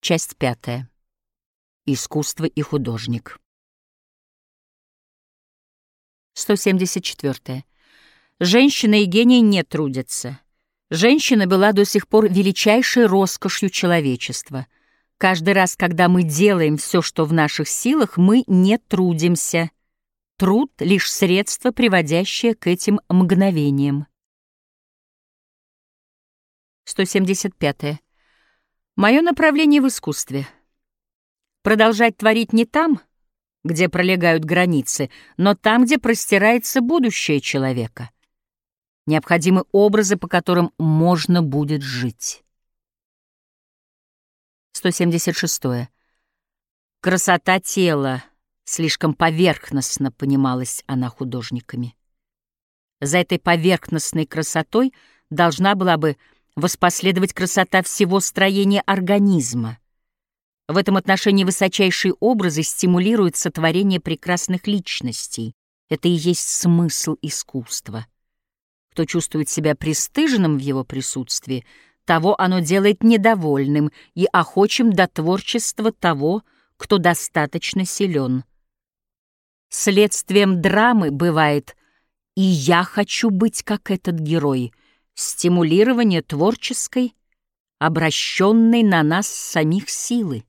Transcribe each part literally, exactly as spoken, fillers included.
Часть пятая. Искусство и художник. сто семьдесят четыре. Женщина и гений не трудятся. Женщина была до сих пор величайшей роскошью человечества. Каждый раз, когда мы делаем все, что в наших силах, мы не трудимся. Труд — лишь средство, приводящее к этим мгновениям. сто семьдесят пять. Мое направление в искусстве. Продолжать творить не там, где пролегают границы, но там, где простирается будущее человека. Необходимы образы, по которым можно будет жить. сто семьдесят шесть. Красота тела слишком поверхностно понималась она художниками. За этой поверхностной красотой должна была бы воспоследовать красота всего строения организма. В этом отношении высочайшие образы стимулируют сотворение прекрасных личностей. Это и есть смысл искусства. Кто чувствует себя пристыженным в его присутствии, того оно делает недовольным и охочим до творчества того, кто достаточно силен. Следствием драмы бывает «и я хочу быть как этот герой», стимулирование творческой, обращенной на нас самих силы.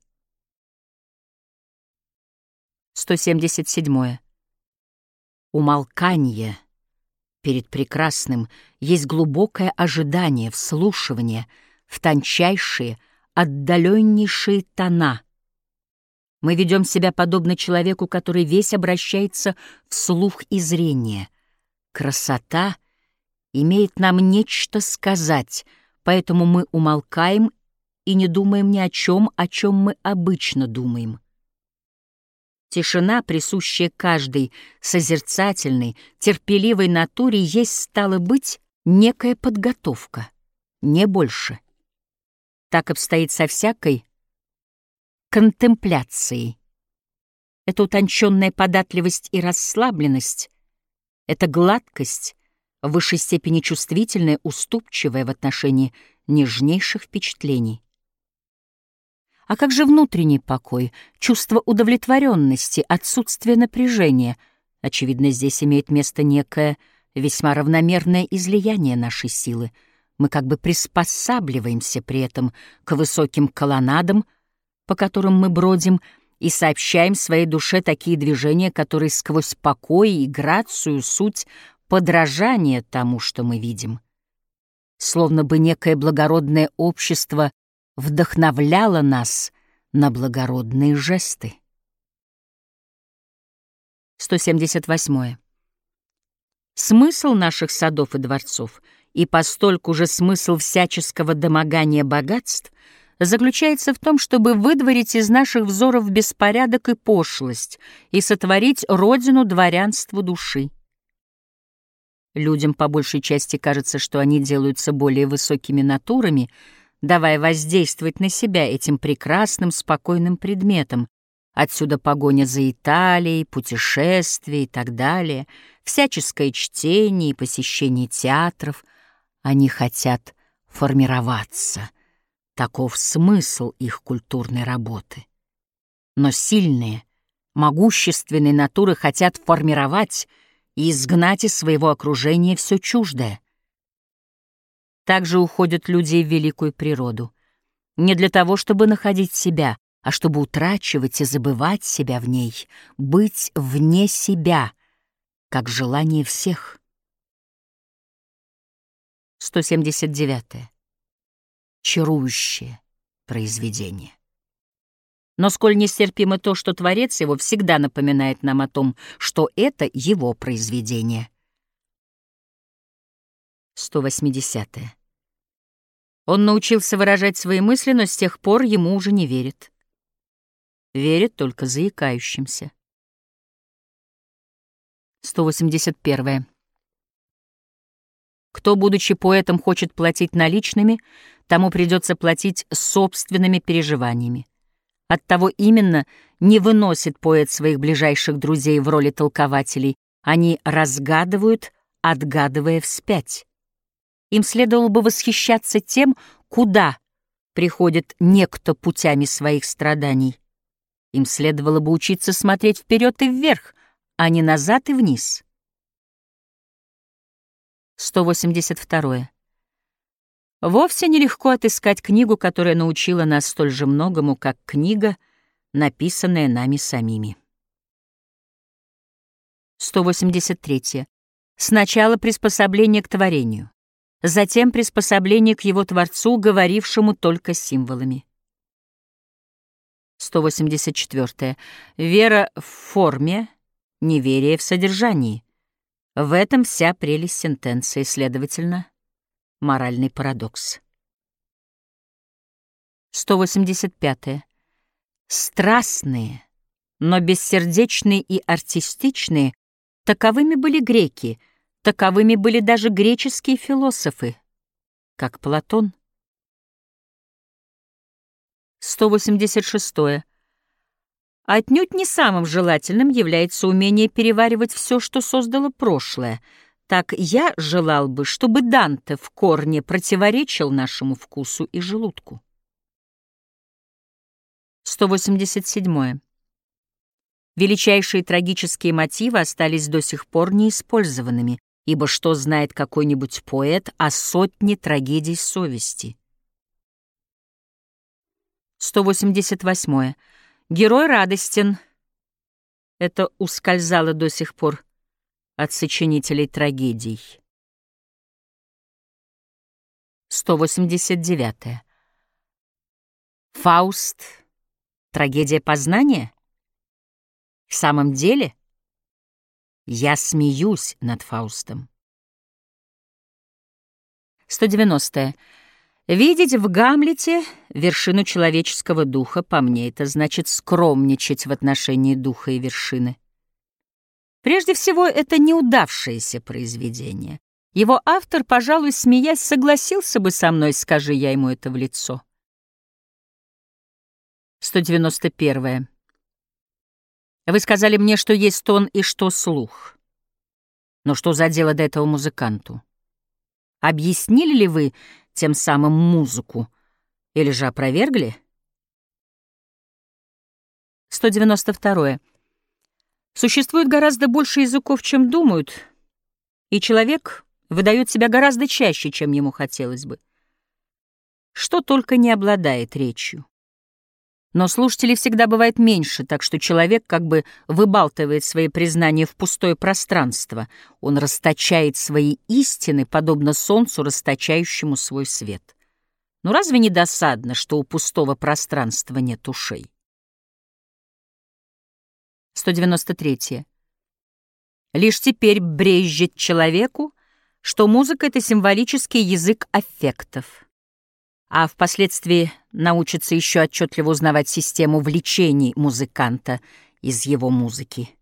сто семьдесят семь. Умолкание перед прекрасным есть глубокое ожидание, вслушивание в тончайшие, отдаленнейшие тона. Мы ведем себя подобно человеку, который весь обращается в слух и зрение. Красота имеет нам нечто сказать, поэтому мы умолкаем и не думаем ни о чем, о чем мы обычно думаем. Тишина, присущая каждой созерцательной, терпеливой натуре, есть, стало быть, некая подготовка, не больше. Так обстоит со всякой контемпляцией. Это утонченная податливость и расслабленность, это гладкость, в высшей степени чувствительная, уступчивая в отношении нежнейших впечатлений. А как же внутренний покой, чувство удовлетворенности, отсутствие напряжения? Очевидно, здесь имеет место некое весьма равномерное излияние нашей силы. Мы как бы приспосабливаемся при этом к высоким колоннадам, по которым мы бродим, и сообщаем своей душе такие движения, которые сквозь покой и грацию суть подражание тому, что мы видим. Словно бы некое благородное общество вдохновляло нас на благородные жесты. сто семьдесят восьмое. Смысл наших садов и дворцов, и постольку же смысл всяческого домогания богатств, заключается в том, чтобы выдворить из наших взоров беспорядок и пошлость и сотворить родину дворянству души. Людям по большей части кажется, что они делаются более высокими натурами, давая воздействовать на себя этим прекрасным, спокойным предметом. Отсюда погоня за Италией, путешествия и так далее, всяческое чтение и посещение театров. Они хотят формироваться. Таков смысл их культурной работы. Но сильные, могущественные натуры хотят формировать и изгнать из своего окружения все чуждое. Также уходят люди в великую природу. Не для того, чтобы находить себя, а чтобы утрачивать и забывать себя в ней, быть вне себя, как желание всех. сто семьдесят девять. Чарующее произведение. Но сколь нестерпимо то, что Творец его всегда напоминает нам о том, что это его произведение. сто восемьдесят. Он научился выражать свои мысли, но с тех пор ему уже не верит. Верит только заикающимся. сто восемьдесят один. Кто, будучи поэтом, хочет платить наличными, тому придется платить собственными переживаниями. Оттого именно не выносит поэт своих ближайших друзей в роли толкователей. Они разгадывают, отгадывая вспять. Им следовало бы восхищаться тем, куда приходит некто путями своих страданий. Им следовало бы учиться смотреть вперед и вверх, а не назад и вниз. сто восемьдесят второе. Вовсе нелегко отыскать книгу, которая научила нас столь же многому, как книга, написанная нами самими. сто восемьдесят третье. Сначала приспособление к творению, затем приспособление к его Творцу, говорившему только символами. сто восемьдесят четвёртое. Вера в форме, неверие в содержании. В этом вся прелесть сентенции, следовательно, моральный парадокс. сто восемьдесят пятое. Страстные, но бессердечные и артистичные, таковыми были греки, таковыми были даже греческие философы, как Платон. сто восемьдесят шестое. Отнюдь не самым желательным является умение переваривать все, что создало прошлое. Так я желал бы, чтобы Данте в корне противоречил нашему вкусу и желудку. сто восемьдесят седьмое. Величайшие трагические мотивы остались до сих пор неиспользованными, ибо что знает какой-нибудь поэт о сотне трагедий совести? сто восемьдесят восьмое. Герой радостен. Это ускользало до сих пор от сочинителей трагедий. сто восемьдесят девятое. Фауст — трагедия познания? В самом деле, я смеюсь над Фаустом. сто девяностое. Видеть в Гамлете вершину человеческого духа, по мне, это значит скромничать в отношении духа и вершины. Прежде всего, это неудавшееся произведение. Его автор, пожалуй, смеясь, согласился бы со мной, скажи я ему это в лицо. сто девяносто первое. Вы сказали мне, что есть тон и что слух. Но что за дело до этого музыканту? Объяснили ли вы тем самым музыку, или же опровергли? сто девяносто второе. Существует гораздо больше языков, чем думают, и человек выдает себя гораздо чаще, чем ему хотелось бы. Что только не обладает речью. Но слушателей всегда бывает меньше, так что человек как бы выбалтывает свои признания в пустое пространство. Он расточает свои истины, подобно солнцу, расточающему свой свет. Но разве не досадно, что у пустого пространства нет ушей? сто девяносто третье. Лишь теперь брезжит человеку, что музыка — это символический язык аффектов, а впоследствии научится еще отчетливо узнавать систему влечений музыканта из его музыки.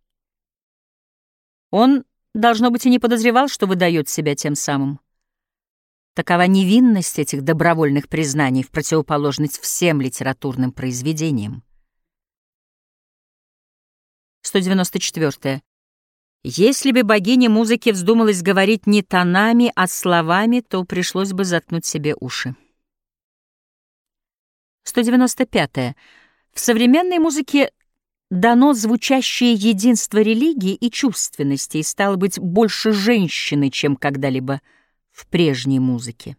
Он, должно быть, и не подозревал, что выдает себя тем самым. Такова невинность этих добровольных признаний в противоположность всем литературным произведениям. сто девяносто четвёртое. Если бы богине музыки вздумалось говорить не тонами, а словами, то пришлось бы заткнуть себе уши. сто девяносто пятое. В современной музыке дано звучащее единство религии и чувственности, и стало быть больше женщины, чем когда-либо в прежней музыке.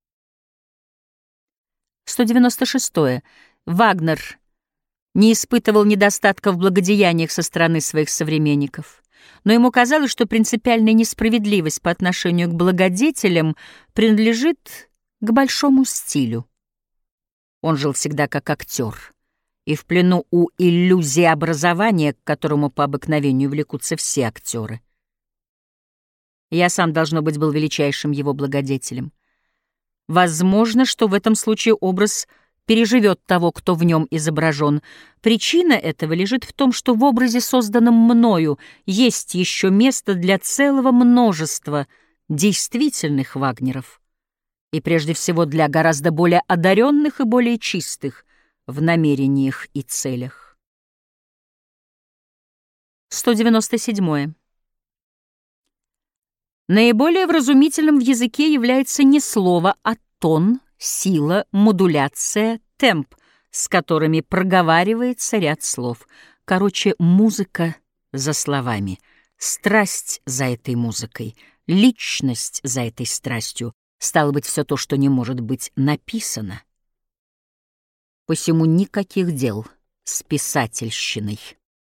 сто девяносто шестое. Вагнер не испытывал недостатка в благодеяниях со стороны своих современников, но ему казалось, что принципиальная несправедливость по отношению к благодетелям принадлежит к большому стилю. Он жил всегда как актер, и в плену у иллюзии образования, к которому по обыкновению влекутся все актеры. Я сам, должно быть, был величайшим его благодетелем. Возможно, что в этом случае образ переживет того, кто в нем изображен. Причина этого лежит в том, что в образе, созданном мною, есть еще место для целого множества действительных Вагнеров, и прежде всего для гораздо более одаренных и более чистых в намерениях и целях. сто девяносто седьмое. Наиболее вразумительным в языке является не слово, а тон сила, модуляция, темп, с которыми проговаривается ряд слов. Короче, музыка за словами, страсть за этой музыкой, личность за этой страстью, стало быть, все то, что не может быть написано. Посему никаких дел с писательщиной.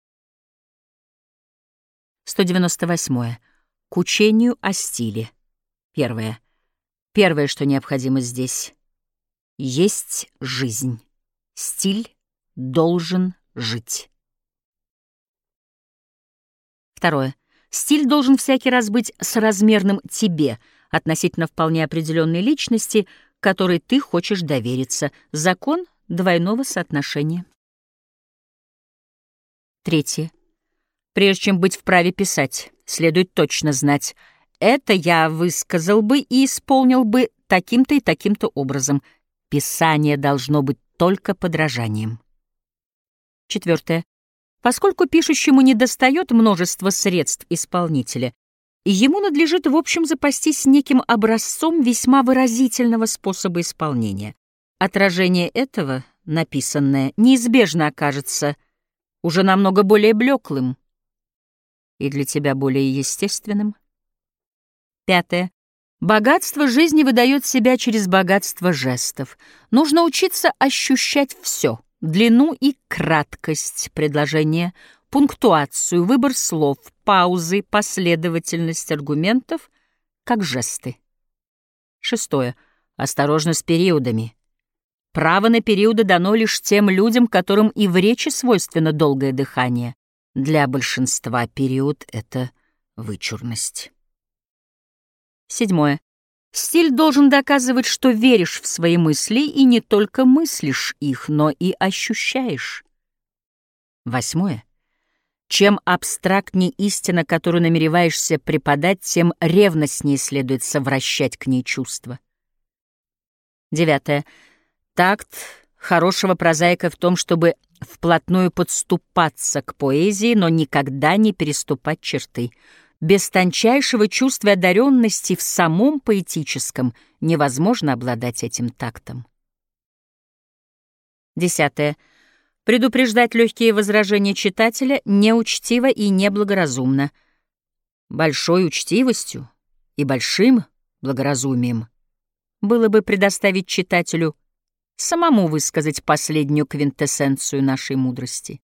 сто девяносто восьмое. К учению о стиле. Первое. Первое, что необходимо здесь, есть жизнь. Стиль должен жить. Второе. Стиль должен всякий раз быть соразмерным тебе, относительно вполне определенной личности, которой ты хочешь довериться. Закон двойного соотношения. Третье. Прежде чем быть вправе писать, следует точно знать, это я высказал бы и исполнил бы таким-то и таким-то образом. Писание должно быть только подражанием. Четвертое. Поскольку пишущему недостает множества средств исполнителя, ему надлежит в общем запастись неким образцом весьма выразительного способа исполнения. Отражение этого, написанное, неизбежно окажется уже намного более блеклым и для тебя более естественным. Пятое. Богатство жизни выдает себя через богатство жестов. Нужно учиться ощущать все — длину и краткость предложения, пунктуацию, выбор слов, паузы, последовательность аргументов, как жесты. Шестое. Осторожно с периодами. Право на периоды дано лишь тем людям, которым и в речи свойственно долгое дыхание. Для большинства период — это вычурность. Седьмое. Стиль должен доказывать, что веришь в свои мысли и не только мыслишь их, но и ощущаешь. Восьмое. Чем абстрактнее истина, которую намереваешься преподать, тем ревностнее следует совращать к ней чувства. Девятое. Такт хорошего прозаика в том, чтобы вплотную подступаться к поэзии, но никогда не переступать черты. Без тончайшего чувства одаренности в самом поэтическом невозможно обладать этим тактом. Десятое. Предупреждать легкие возражения читателя неучтиво и неблагоразумно. Большой учтивостью и большим благоразумием было бы предоставить читателю самому высказать последнюю квинтэссенцию нашей мудрости.